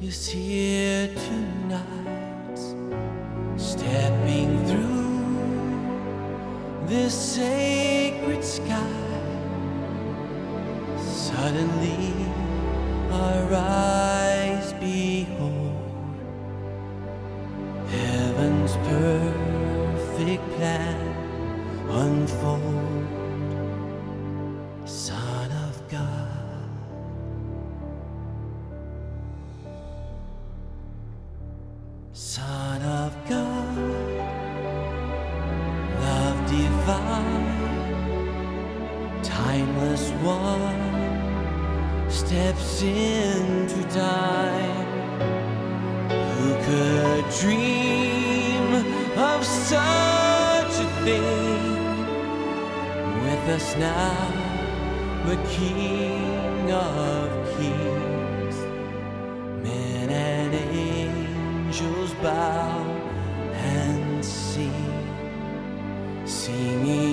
is here tonight, stepping through this sacred sky. Suddenly our eyes behold heaven's perfect plan unfold. Son of God, Son of God, love divine, timeless one, steps into time. Who could dream of such a thing? With us now, the King of Kings. Men and angels bow and sing, singing